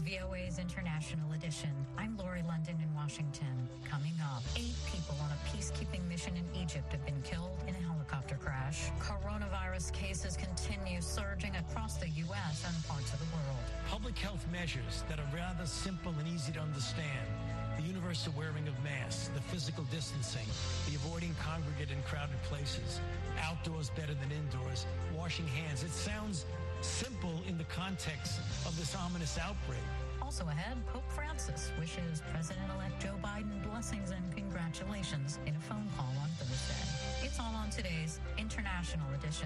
VOA's International Edition. I'm Lori London in Washington. Coming up, 8 people on a peacekeeping mission in Egypt have been killed in a helicopter crash. Coronavirus cases continue surging across the U.S. and parts of the world. Public health measures that are rather simple and easy to understand. The universal wearing of masks, the physical distancing, the avoiding congregate and crowded places, outdoors better than indoors, washing hands. It sounds simple in the context of this ominous outbreak. Also ahead, Pope Francis wishes President-elect Joe Biden blessings and congratulations in a phone call on Thursday. It's all on today's International Edition.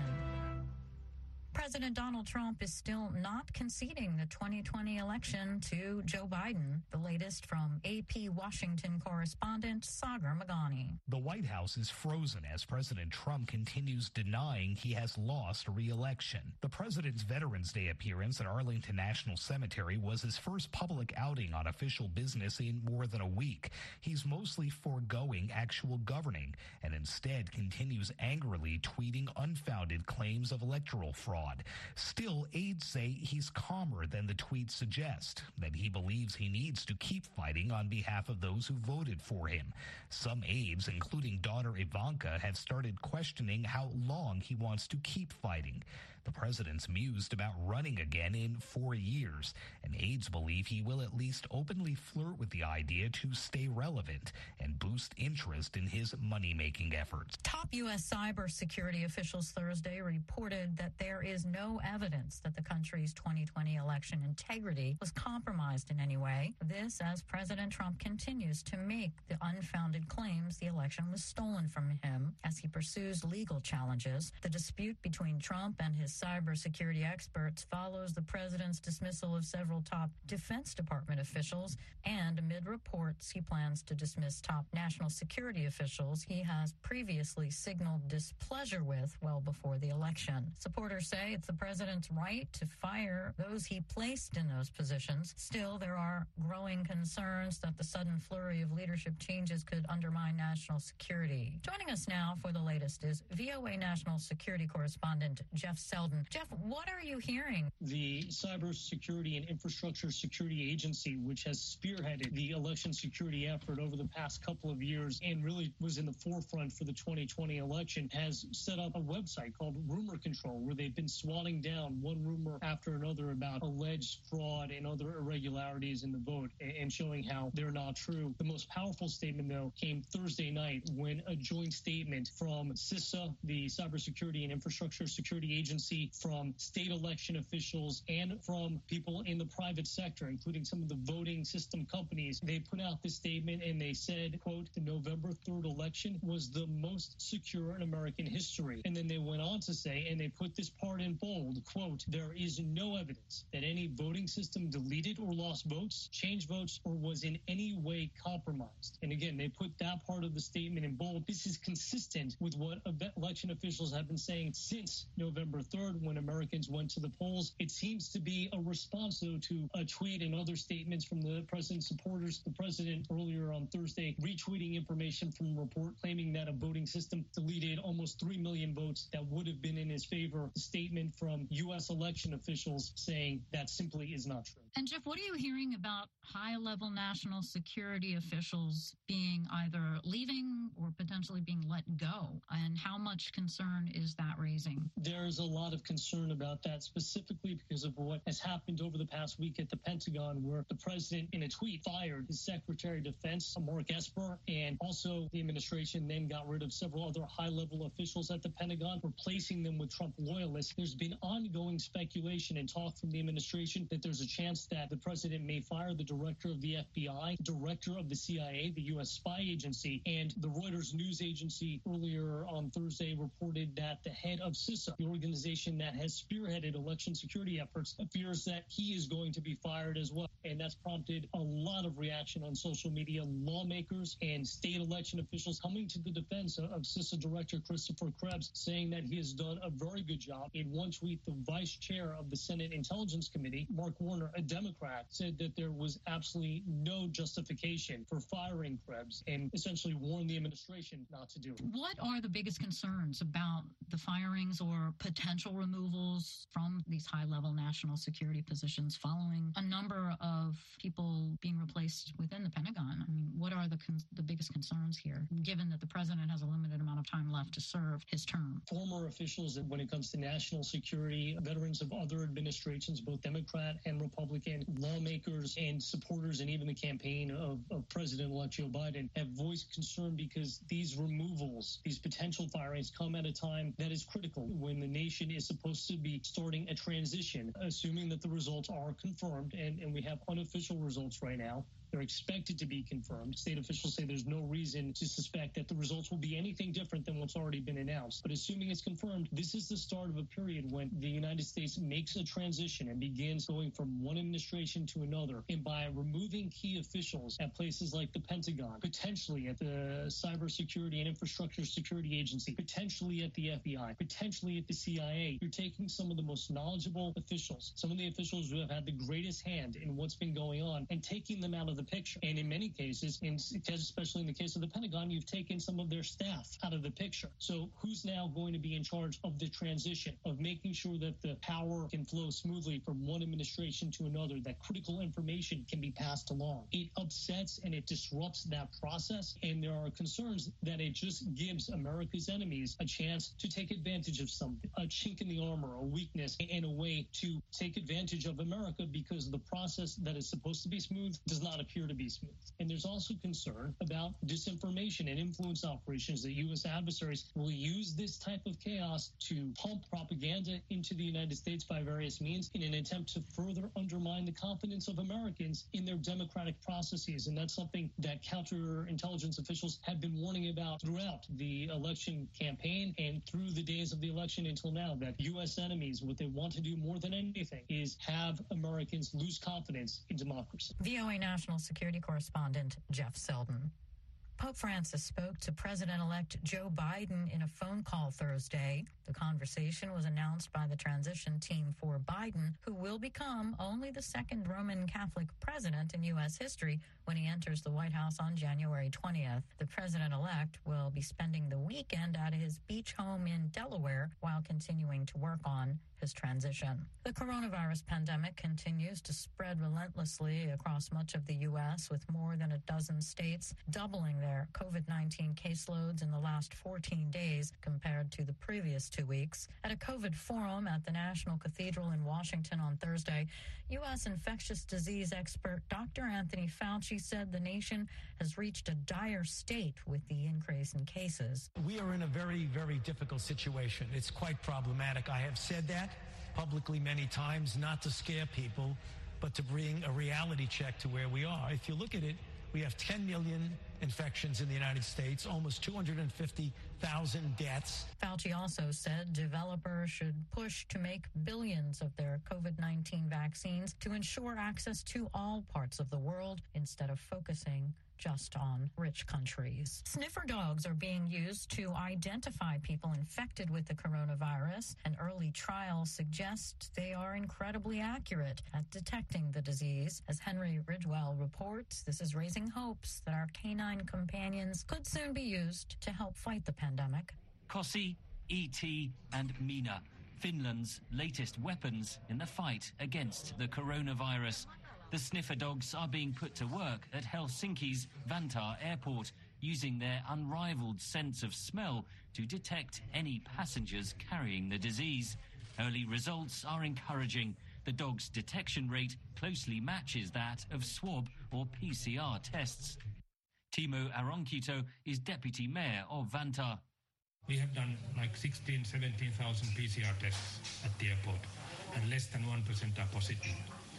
President Donald Trump is still not conceding the 2020 election to Joe Biden. The latest from AP Washington correspondent Sagar Meghani. The White House is frozen as President Trump continues denying he has lost re-election. The president's Veterans Day appearance at Arlington National Cemetery was his first public outing on official business in more than a week. He's mostly foregoing actual governing and instead continues angrily tweeting unfounded claims of electoral fraud. Still, aides say he's calmer than the tweets suggest, that he believes he needs to keep fighting on behalf of those who voted for him. Some aides, including daughter Ivanka, have started questioning how long he wants to keep fighting. The president's mused about running again in 4 years, and aides believe he will at least openly flirt with the idea to stay relevant and boost interest in his money-making efforts. Top U.S. cybersecurity officials Thursday reported that there is no evidence that the country's 2020 election integrity was compromised in any way. This as President Trump continues to make the unfounded claims the election was stolen from him as he pursues legal challenges. The dispute between Trump and his cybersecurity experts follows the president's dismissal of several top Defense Department officials, and amid reports he plans to dismiss top national security officials he has previously signaled displeasure with well before the election. Supporters say it's the president's right to fire those he placed in those positions. Still, there are growing concerns that the sudden flurry of leadership changes could undermine national security. Joining us now for the latest is VOA national security correspondent Jeff Selden. Jeff, what are you hearing? The Cybersecurity and Infrastructure Security Agency, which has spearheaded the election security effort over the past couple of years and really was in the forefront for the 2020 election, has set up a website called Rumor Control, where they've been swatting down one rumor after another about alleged fraud and other irregularities in the vote and showing how they're not true. The most powerful statement, though, came Thursday night when a joint statement from CISA, the Cybersecurity and Infrastructure Security Agency, from state election officials and from people in the private sector, including some of the voting system companies. They put out this statement and they said, quote, the November 3rd election was the most secure in American history. And then they went on to say, and they put this part in bold, quote, there is no evidence that any voting system deleted or lost votes, changed votes, or was in any way compromised. And again, they put that part of the statement in bold. This is consistent with what election officials have been saying since November 3rd, when Americans went to the polls. It seems to be a response, though, to a tweet and other statements from the president's supporters. The president earlier on Thursday retweeting information from a report claiming that a voting system deleted almost 3 million votes that would have been in his favor. A statement from U.S. election officials saying that simply is not true. And Jeff, what are you hearing about high-level national security officials being either leaving or potentially being let go? And how much concern is that raising? There's a lot of concern about that, specifically because of what has happened over the past week at the Pentagon, where the president in a tweet fired his Secretary of Defense, Mark Esper, and also the administration then got rid of several other high-level officials at the Pentagon, replacing them with Trump loyalists. There's been ongoing speculation and talk from the administration that there's a chance that the president may fire the director of the FBI, director of the CIA, the U.S. spy agency, and the Reuters news agency earlier on Thursday reported that the head of CISA, the organization that has spearheaded election security efforts, fears that he is going to be fired as well. And that's prompted a lot of reaction on social media. Lawmakers and state election officials coming to the defense of CISA Director Christopher Krebs, saying that he has done a very good job. In one tweet, the vice chair of the Senate Intelligence Committee, Mark Warner, a Democrat, said that there was absolutely no justification for firing Krebs and essentially warned the administration decision not to do it. What are the biggest concerns about the firings or potential removals from these high-level national security positions following a number of people being replaced within the Pentagon? I mean, what are the biggest concerns here, given that the president has a limited amount of time left to serve his term? Former officials, when it comes to national security, veterans of other administrations, both Democrat and Republican, lawmakers and supporters, and even the campaign of President-elect Joe Biden have voiced concern because these removals, these potential firings come at a time that is critical when the nation is supposed to be starting a transition, assuming that the results are confirmed, and we have unofficial results right now. They're expected to be confirmed. State officials say there's no reason to suspect that the results will be anything different than what's already been announced. But assuming it's confirmed, this is the start of a period when the United States makes a transition and begins going from one administration to another. And by removing key officials at places like the Pentagon, potentially at the Cybersecurity and Infrastructure Security Agency, potentially at the FBI, potentially at the CIA, you're taking some of the most knowledgeable officials, some of the officials who have had the greatest hand in what's been going on, and taking them out of the picture. And in many cases, especially in the case of the Pentagon, you've taken some of their staff out of the picture. So who's now going to be in charge of the transition, of making sure that the power can flow smoothly from one administration to another, that critical information can be passed along? It upsets and it disrupts that process. And there are concerns that it just gives America's enemies a chance to take advantage of something, a chink in the armor, a weakness, and a way to take advantage of America, because the process that is supposed to be smooth does not appear to be smooth. And there's also concern about disinformation and influence operations, that U.S. adversaries will use this type of chaos to pump propaganda into the United States by various means in an attempt to further undermine the confidence of Americans in their democratic processes. And that's something that counterintelligence officials have been warning about throughout the election campaign and through the days of the election until now, that U.S. enemies, what they want to do more than anything is have Americans lose confidence in democracy. VOA National Security Correspondent Jeff Selden. Pope Francis spoke to President-elect Joe Biden in a phone call Thursday. The conversation was announced by the transition team for Biden, who will become only the second Roman Catholic president in U.S. history when he enters the White House on January 20th. The president-elect will be spending the weekend at his beach home in Delaware while continuing to work on his transition. The coronavirus pandemic continues to spread relentlessly across much of the U.S., with more than a dozen states doubling their COVID-19 caseloads in the last 14 days compared to the previous 2 weeks. At a COVID forum at the National Cathedral in Washington on Thursday, U.S. infectious disease expert Dr. Anthony Fauci said the nation has reached a dire state with the increase in cases. We are in a very, very difficult situation. It's quite problematic. I have said that publicly many times, not to scare people, but to bring a reality check to where we are. If you look at it, we have 10 million infections in the United States, almost 250,000 deaths. Fauci also said developers should push to make billions of their COVID-19 vaccines to ensure access to all parts of the world instead of focusing just on rich countries. Sniffer dogs are being used to identify people infected with the coronavirus. An early trial suggests they are incredibly accurate at detecting the disease. As Henry Ridgewell reports, this is raising hopes that our canine companions could soon be used to help fight the pandemic. Kossi, E.T. and Mina, Finland's latest weapons in the fight against the coronavirus. The sniffer dogs are being put to work at Helsinki's Vantaa airport, using their unrivaled sense of smell to detect any passengers carrying the disease. Early results are encouraging. The dog's detection rate closely matches that of swab or PCR tests. Timo Aronkito is deputy mayor of Vantaa. We have done like 16,000, 17,000 PCR tests at the airport, and less than 1% are positive.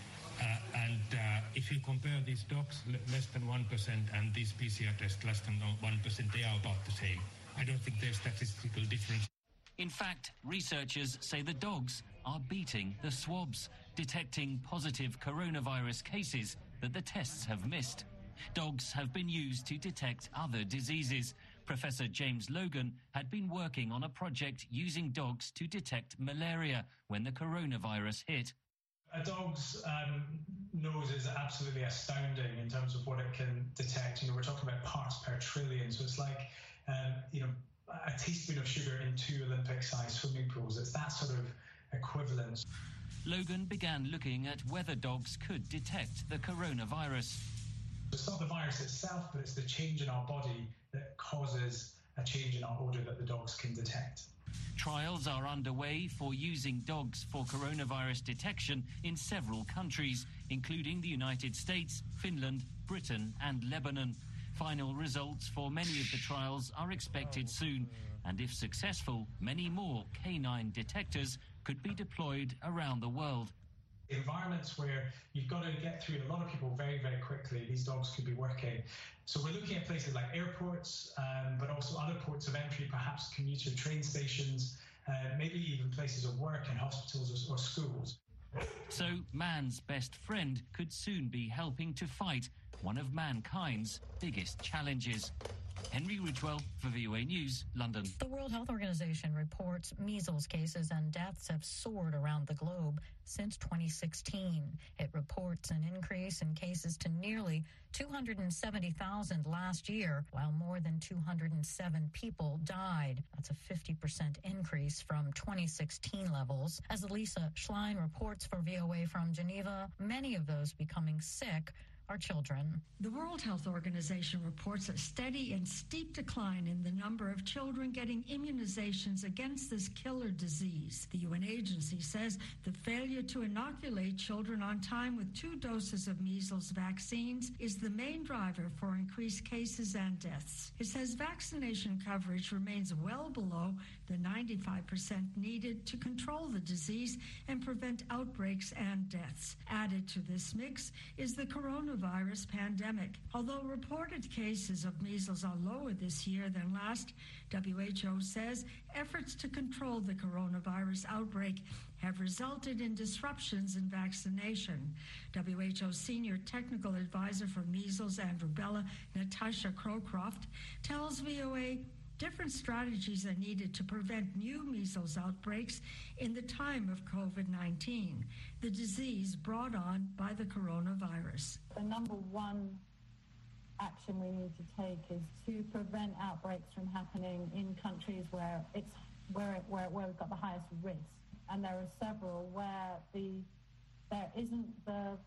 If you compare these dogs, less than 1%, and these PCR tests, less than 1%, they are about the same. I don't think there's statistical difference. In fact, researchers say the dogs are beating the swabs, detecting positive coronavirus cases that the tests have missed. Dogs have been used to detect other diseases. Professor James Logan had been working on a project using dogs to detect malaria when the coronavirus hit. A dog's nose is absolutely astounding in terms of what it can detect. You know, we're talking about parts per trillion, so it's like a teaspoon of sugar in 2 Olympic-sized swimming pools. It's that sort of equivalence. Logan began looking at whether dogs could detect the coronavirus. It's not the virus itself, but it's the change in our body that causes a change in our odour that the dogs can detect. Trials are underway for using dogs for coronavirus detection in several countries, including the United States, Finland, Britain and Lebanon. Final results for many of the trials are expected soon, and if successful, many more canine detectors could be deployed around the world. Environments where you've got to get through a lot of people very, very quickly, these dogs could be working. So we're looking at places like airports, but also other ports of entry, perhaps commuter train stations, maybe even places of work in hospitals or schools. So man's best friend could soon be helping to fight one of mankind's biggest challenges. Henry Ridgwell for VOA News, London. The World Health Organization reports measles cases and deaths have soared around the globe since 2016. It reports an increase in cases to nearly 270,000 last year, while more than 207 people died. That's a 50% increase from 2016 levels. As Elisa Schlein reports for VOA from Geneva, many of those becoming sick are children. The World Health Organization reports a steady and steep decline in the number of children getting immunizations against this killer disease. The UN agency says the failure to inoculate children on time with 2 doses of measles vaccines is the main driver for increased cases and deaths. It says vaccination coverage remains well below the 95% needed to control the disease and prevent outbreaks and deaths. Added to this mix is the coronavirus pandemic. Although reported cases of measles are lower this year than last, WHO says efforts to control the coronavirus outbreak have resulted in disruptions in vaccination. WHO Senior Technical Advisor for Measles and Rubella, Natasha Crowcroft, tells VOA different strategies are needed to prevent new measles outbreaks in the time of COVID-19, the disease brought on by the coronavirus. The number one action we need to take is to prevent outbreaks from happening in countries where we've got the highest risk. And there are several where there isn't the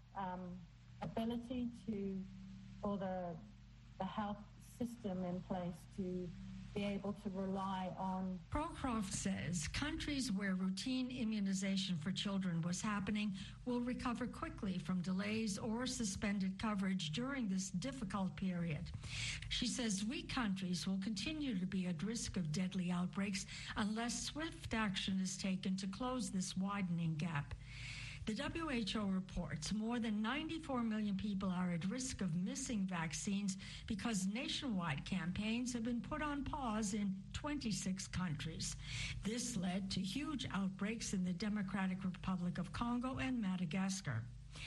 ability for the health system in place to be able to rely on. Crowcroft says countries where routine immunization for children was happening will recover quickly from delays or suspended coverage during this difficult period. She says weak countries will continue to be at risk of deadly outbreaks unless swift action is taken to close this widening gap. The WHO reports more than 94 million people are at risk of missing vaccines because nationwide campaigns have been put on pause in 26 countries. This led to huge outbreaks in the Democratic Republic of Congo and Madagascar.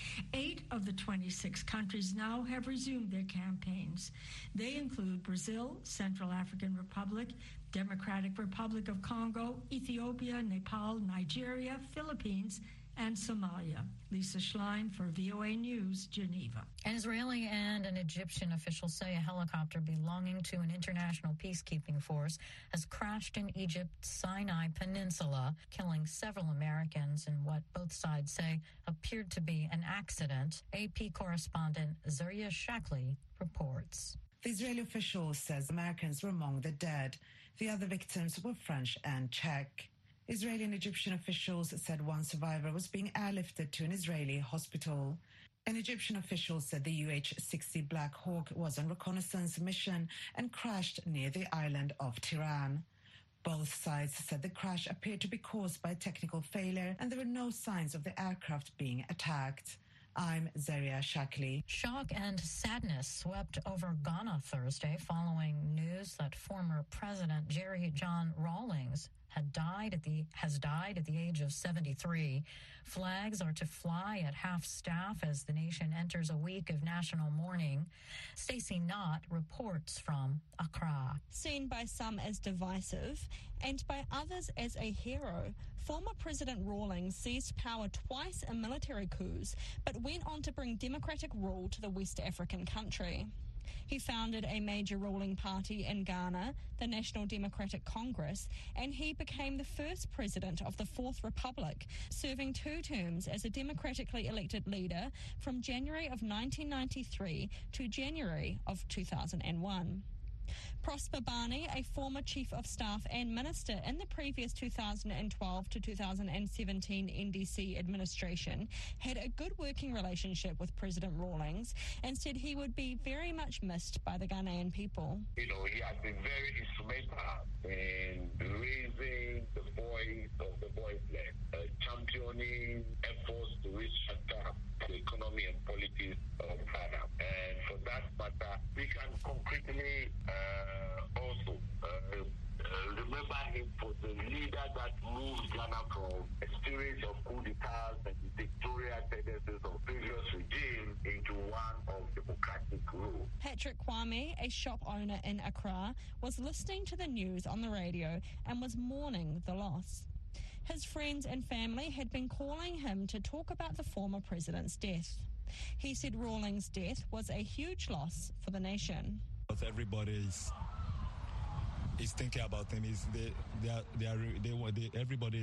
8 of the 26 countries now have resumed their campaigns. They include Brazil, Central African Republic, Democratic Republic of Congo, Ethiopia, Nepal, Nigeria, Philippines, and Somalia. Lisa Schlein for VOA News, Geneva. An Israeli and an Egyptian official say a helicopter belonging to an international peacekeeping force has crashed in Egypt's Sinai Peninsula, killing several Americans in what both sides say appeared to be an accident. AP correspondent Zaria Shakli reports. The Israeli official says Americans were among the dead. The other victims were French and Czech. Israeli and Egyptian officials said one survivor was being airlifted to an Israeli hospital. An Egyptian official said the UH-60 Black Hawk was on reconnaissance mission and crashed near the island of Tiran. Both sides said the crash appeared to be caused by a technical failure and there were no signs of the aircraft being attacked. I'm Zaria Shakli. Shock and sadness swept over Ghana Thursday following news that former President Jerry John Rawlings has died at the age of 73. Flags are to fly at half staff as the nation enters a week of national mourning. Stacey Knott reports from Accra. Seen by some as divisive and by others as a hero, former President Rawlings seized power twice in military coups, but went on to bring democratic rule to the West African country. He founded a major ruling party in Ghana, the National Democratic Congress, and he became the first president of the Fourth Republic, serving 2 terms as a democratically elected leader from January of 1993 to January of 2001. Prosper Barney, a former Chief of Staff and Minister in the previous 2012 to 2017 NDC administration, had a good working relationship with President Rawlings and said he would be very much missed by the Ghanaian people. He has been very instrumental in raising the voice of the voiceless, championing efforts to restructure the economy and politics of Ghana. And for that matter, we can concretely also remember him for the leader that moved Ghana from a series of coup d'etats and dictatorial tendencies of previous regime into one of democratic rule. Patrick Kwame, a shop owner in Accra, was listening to the news on the radio and was mourning the loss. His friends and family had been calling him to talk about the former president's death. He said Rawlings' death was a huge loss for the nation. Everybody is thinking about him. Everybody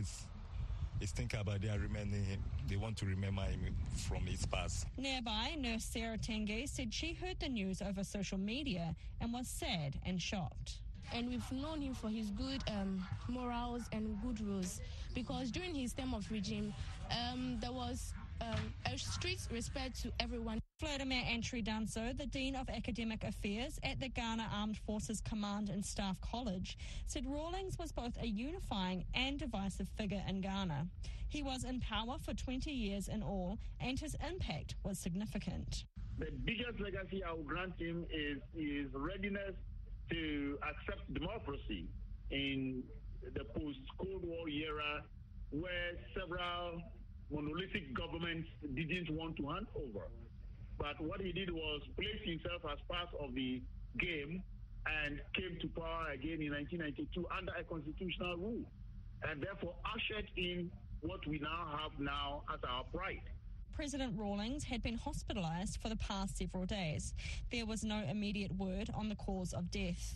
is thinking about they are remembering him. They want to remember him from his past. Nearby, nurse Sarah Tenge said she heard the news over social media and was sad and shocked. And we've known him for his good morals and good rules, because during his term of regime, there was a strict respect to everyone. Vladimir Antri-Danso, the Dean of Academic Affairs at the Ghana Armed Forces Command and Staff College, said Rawlings was both a unifying and divisive figure in Ghana. He was in power for 20 years in all, and his impact was significant. The biggest legacy I will grant him is his readiness to accept democracy in the post-Cold War era, where several monolithic governments didn't want to hand over. But what he did was place himself as part of the game and came to power again in 1992 under a constitutional rule, and therefore ushered in what we now have now as our pride. President Rawlings had been hospitalised for the past several days. There was no immediate word on the cause of death.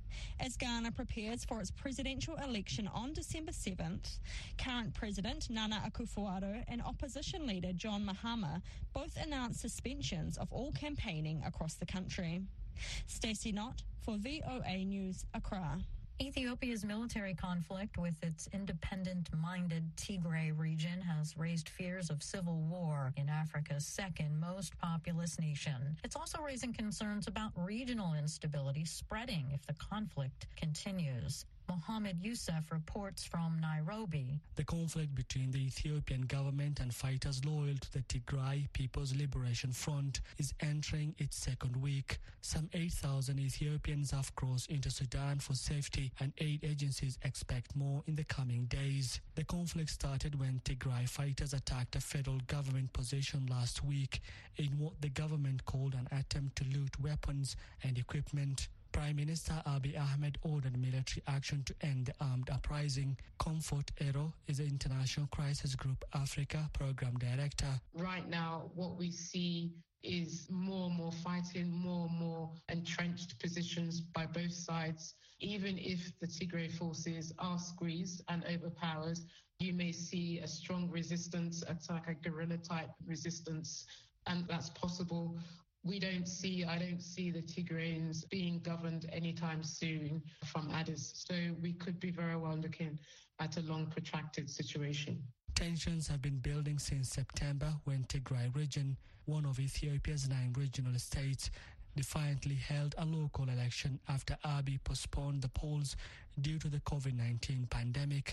As Ghana prepares for its presidential election on December 7th, current President Nana Akufo-Addo and opposition leader John Mahama both announced suspensions of all campaigning across the country. Stacey Knott for VOA News, Accra. Ethiopia's military conflict with its independent-minded Tigray region has raised fears of civil war in Africa's second most populous nation. It's also raising concerns about regional instability spreading if the conflict continues. Mohammed Youssef reports from Nairobi. The conflict between the Ethiopian government and fighters loyal to the Tigray People's Liberation Front is entering its second week. Some 8,000 Ethiopians have crossed into Sudan for safety, and aid agencies expect more in the coming days. The conflict started when Tigray fighters attacked a federal government position last week in what the government called an attempt to loot weapons and equipment. Prime Minister Abiy Ahmed ordered military action to end the armed uprising. Comfort Ero is the International Crisis Group Africa Program Director. Right now, what we see is more and more fighting, more and more entrenched positions by both sides. Even if the Tigray forces are squeezed and overpowered, you may see a strong resistance, like a guerrilla-type resistance, and that's possible. I don't see the Tigrayans being governed anytime soon from Addis. So we could be very well looking at a long, protracted situation. Tensions have been building since September when Tigray region, one of Ethiopia's 9 regional states, defiantly held a local election after Abiy postponed the polls due to the COVID-19 pandemic.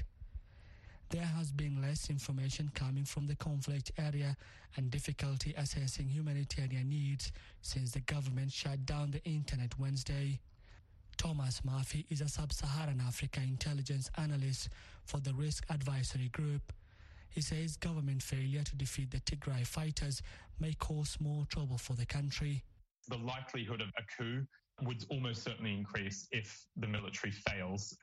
There has been less information coming from the conflict area and difficulty assessing humanitarian needs since the government shut down the internet Wednesday. Thomas Murphy is a sub-Saharan Africa intelligence analyst for the Risk Advisory Group. He says government failure to defeat the Tigray fighters may cause more trouble for the country. The likelihood of a coup would almost certainly increase if the military fails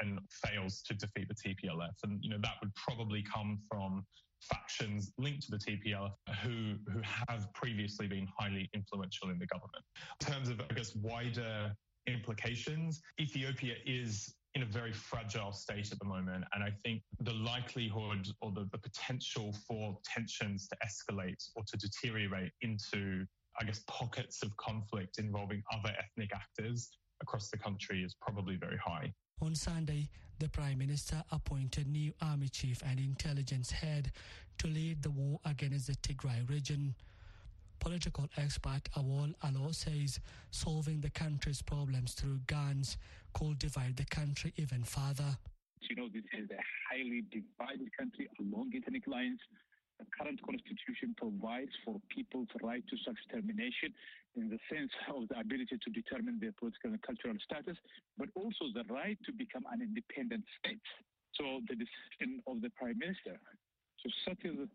to defeat the TPLF. And, that would probably come from factions linked to the TPLF who have previously been highly influential in the government. In terms of, wider implications, Ethiopia is in a very fragile state at the moment. And I think the likelihood or the potential for tensions to escalate or to deteriorate into, pockets of conflict involving other ethnic actors across the country is probably very high. On Sunday, the Prime Minister appointed new army chief and intelligence head to lead the war against the Tigray region. Political expert Awol Alo says solving the country's problems through guns could divide the country even further. This is a highly divided country along ethnic lines. The current constitution provides for people's right to self-determination in the sense of the ability to determine their political and cultural status, but also the right to become an independent state. So the decision of the Prime Minister to settle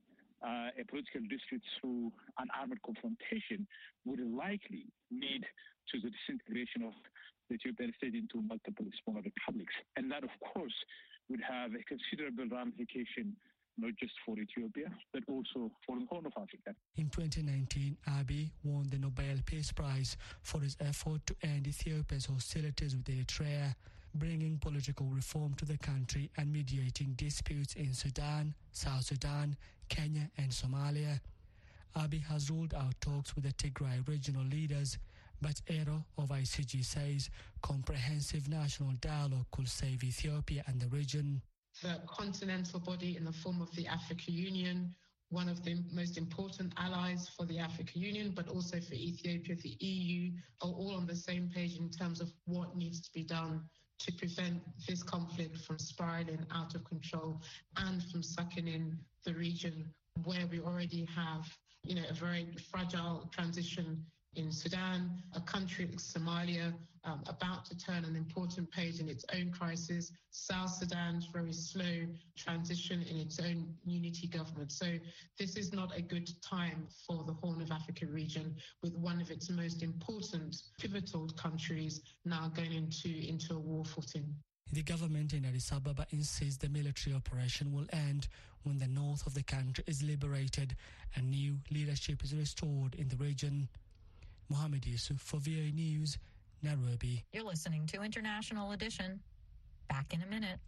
a political dispute through an armed confrontation would likely lead to the disintegration of the Ethiopian state into multiple smaller republics. And that, of course, would have a considerable ramification not just for Ethiopia, but also for the Horn of Africa. In 2019, Abiy won the Nobel Peace Prize for his effort to end Ethiopia's hostilities with Eritrea, bringing political reform to the country and mediating disputes in Sudan, South Sudan, Kenya and Somalia. Abiy has ruled out talks with the Tigray regional leaders, but Ero of ICG says comprehensive national dialogue could save Ethiopia and the region. The continental body in the form of the African Union, one of the most important allies for the African Union, but also for Ethiopia, the EU, are all on the same page in terms of what needs to be done to prevent this conflict from spiraling out of control and from sucking in the region where we already have, a very fragile transition in Sudan, a country like Somalia about to turn an important page in its own crisis, South Sudan's very slow transition in its own unity government. So this is not a good time for the Horn of Africa region, with one of its most important pivotal countries now going into a war footing. The government in Addis Ababa insists the military operation will end when the north of the country is liberated and new leadership is restored in the region. Mohammed Yusuf for VOA News, Nairobi. You're listening to International Edition. Back in a minute.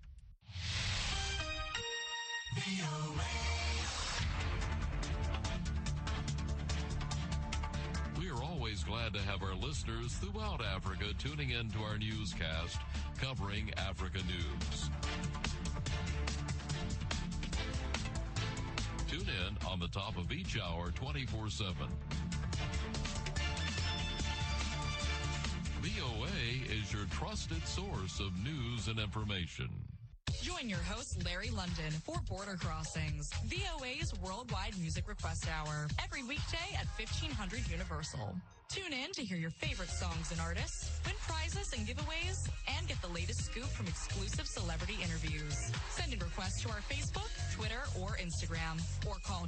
We are always glad to have our listeners throughout Africa tuning in to our newscast covering Africa news. Tune in on the top of each hour 24/7. VOA is your trusted source of news and information. Join your host, Larry London, for Border Crossings, VOA's worldwide music request hour, every weekday at 1500 Universal. Tune in to hear your favorite songs and artists, win prizes and giveaways, and get the latest scoop from exclusive celebrity interviews. Send in requests to our Facebook, Twitter, or Instagram, or call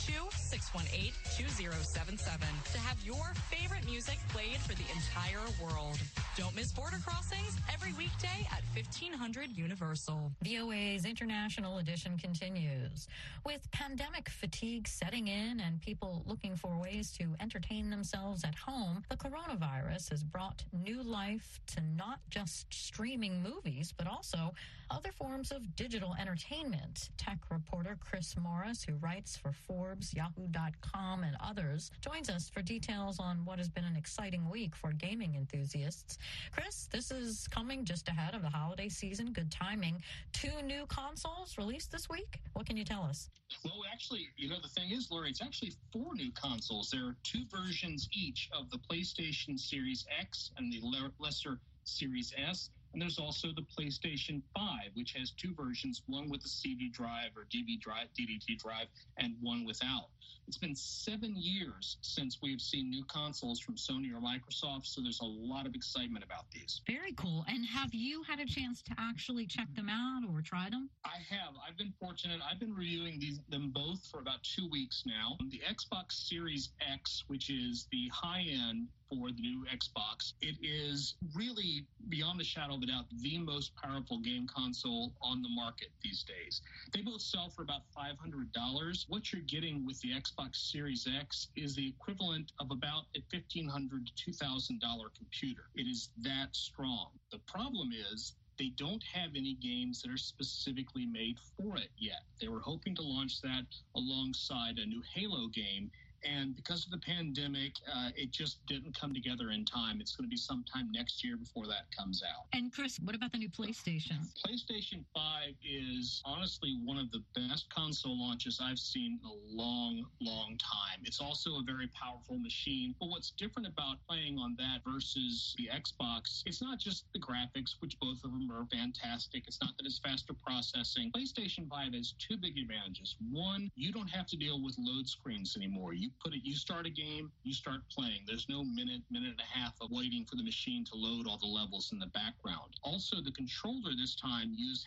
202-618-2077 to have your favorite music played for the entire world. Don't miss Border Crossings every weekday at 1500 Universal. VOA's International Edition continues. With pandemic fatigue setting in and people looking for ways to entertain themselves at home, the coronavirus has brought new life to not just streaming movies, but also other forms of digital entertainment. Tech reporter Chris Morris, who writes for Forbes, Yahoo.com, and others, joins us for details on what has been an exciting week for gaming enthusiasts. Chris, this is coming just ahead of the holiday season. Good timing. 2 new consoles released this week. What can you tell us? Well, actually, the thing is, Lori, it's actually 4 new consoles. There are 2 versions each of the PlayStation Series X and the lesser Series S. And there's also the PlayStation 5, which has 2 versions, one with a CD drive or DVT drive, and one without. It's been 7 years since we've seen new consoles from Sony or Microsoft, so there's a lot of excitement about these. Very cool. And have you had a chance to actually check them out or try them? I have. I've been fortunate. I've been reviewing them both for about 2 weeks now. The Xbox Series X, which is the high-end for the new Xbox. It is really, beyond a shadow of a doubt, the most powerful game console on the market these days. They both sell for about $500. What you're getting with the Xbox Series X is the equivalent of about a $1,500 to $2,000 computer. It is that strong. The problem is they don't have any games that are specifically made for it yet. They were hoping to launch that alongside a new Halo game. And because of the pandemic, it just didn't come together in time. It's going to be sometime next year before that comes out. And Chris, what about the new PlayStation? PlayStation 5 is honestly one of the best console launches I've seen in a long, long time. It's also a very powerful machine. But what's different about playing on that versus the Xbox, it's not just the graphics, which both of them are fantastic. It's not that it's faster processing. PlayStation 5 has two big advantages. One, you don't have to deal with load screens anymore. You start a game, you start playing. There's no minute and a half of waiting for the machine to load all the levels in the background. Also, the controller this time uses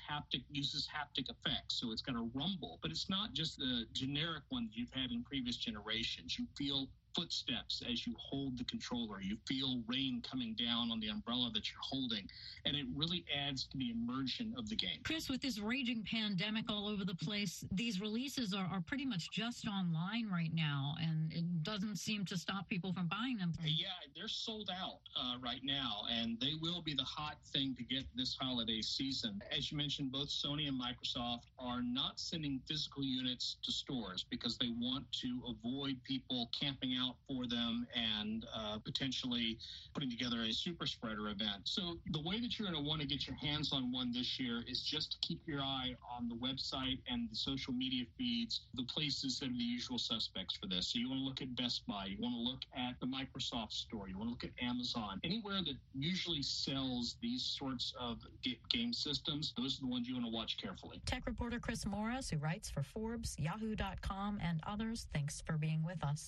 haptic effects, so it's got a rumble, but it's not just the generic one that you've had in previous generations. You feel footsteps as you hold the controller. You feel rain coming down on the umbrella that you're holding, and it really adds to the immersion of the game. Chris, with this raging pandemic all over the place, these releases are pretty much just online right now, and it doesn't seem to stop people from buying them. Yeah, they're sold out right now, and they will be the hot thing to get this holiday season. As you mentioned, both Sony and Microsoft are not sending physical units to stores because they want to avoid people camping out for them and potentially putting together a super spreader event. So the way that you're going to want to get your hands on one this year is just to keep your eye on the website and the social media feeds, the places that are the usual suspects for this. So you want to look at Best Buy, you want to look at the Microsoft store, you want to look at Amazon, anywhere that usually sells these sorts of game systems. Those are the ones you want to watch carefully. Tech reporter Chris Morris, who writes for Forbes, Yahoo.com, and others, thanks for being with us.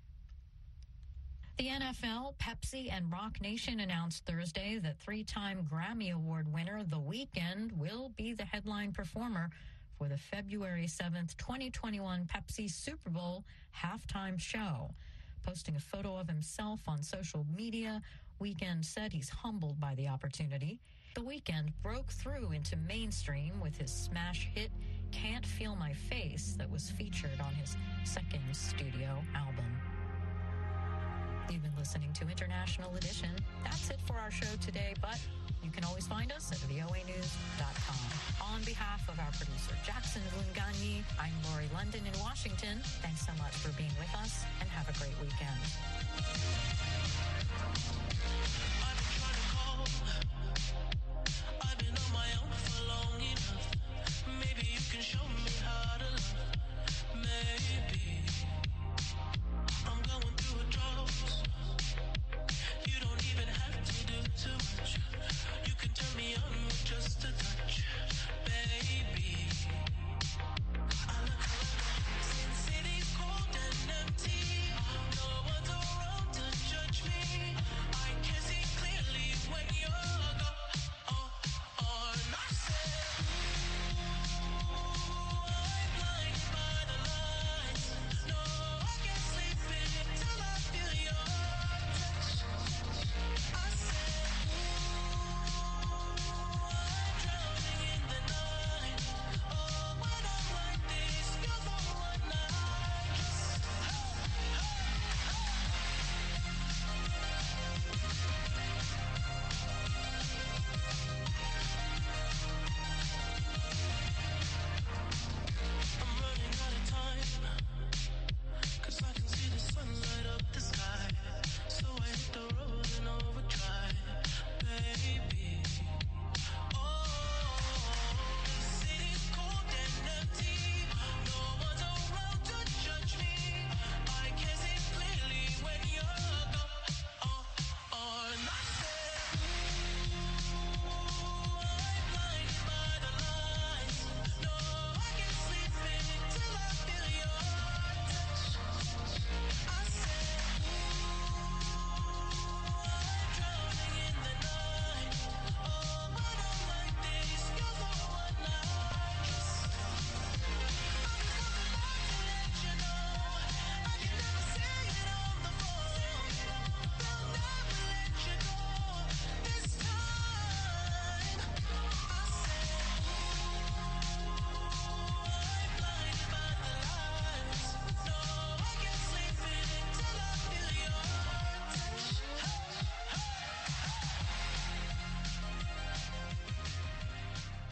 The NFL, Pepsi, and Rock Nation announced Thursday that three-time Grammy Award winner The Weeknd will be the headline performer for the February 7th, 2021 Pepsi Super Bowl halftime show. Posting a photo of himself on social media, Weeknd said he's humbled by the opportunity. The Weeknd broke through into mainstream with his smash hit Can't Feel My Face that was featured on his second studio album. You've been listening to International Edition. That's it for our show today, but you can always find us at voanews.com. On behalf of our producer, Jackson Vunganyi, I'm Lori London in Washington. Thanks so much for being with us, and have a great weekend.